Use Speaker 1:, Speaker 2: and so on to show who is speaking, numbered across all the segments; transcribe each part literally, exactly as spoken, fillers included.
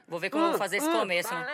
Speaker 1: Vou ver como eu vou fazer esse começo, né?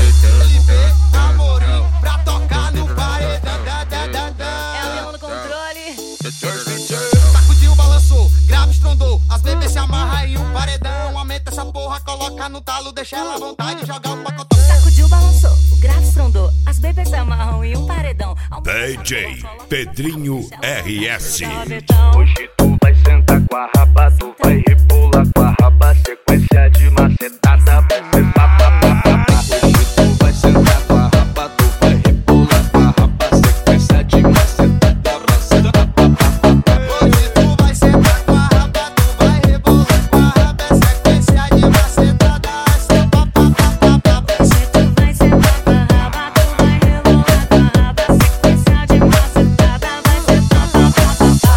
Speaker 2: Amorim pra tocar no paredão.
Speaker 1: É o Leão no controle.
Speaker 2: Sacudiu, balançou, grave, estrondou. As bebês se amarram em um paredão. Aumenta essa porra, coloca no talo, deixa ela à vontade, joga o pacotão.
Speaker 1: Sacudiu, balançou, o grave estrondou. As bebês se amarram em um paredão.
Speaker 3: D J Pedrinho R S.
Speaker 4: Hoje tu vai sentar com a raba, tu vai rebolar com a raba, sequência de macetada, vai ser papapá. Hoje tu vai sentar com a raba, tu vai rebolar com a raba, sequência de macetada, vai ser papapá.
Speaker 2: Hoje tu vai sentar com a raba, tu vai rebolar com a raba, sequência de macetada, vai ser papapá.
Speaker 1: Hoje tu vai sentar com a raba, tu vai rebolar com a raba, sequência de macetada, vai ser papapá.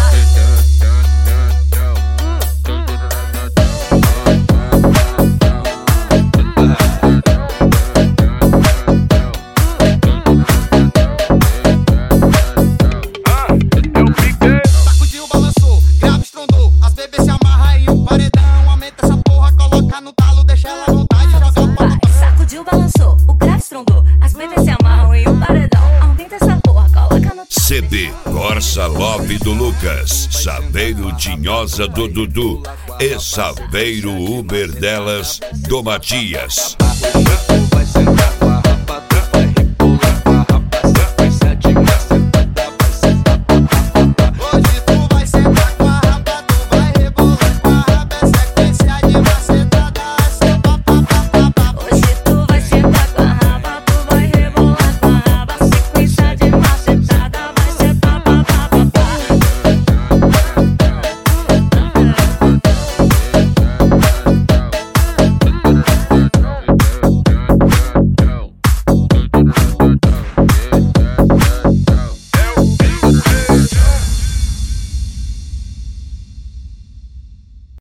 Speaker 2: Sacudiu, balançou, grave, estrondou. As bebês se amarram em um paredão. Aumenta essa porra, coloca no talo, deixa ela à vontade, joga o
Speaker 1: Vai,
Speaker 2: pacotão.
Speaker 1: sacudiu, balançou, o grave estrondou. As bebês se amarram em um paredão. Aumenta essa porra, coloca no
Speaker 3: C D Corsa Love do Lucas, Saveiro Tinhosa do Dudu e Saveiro Uber delas do Matias.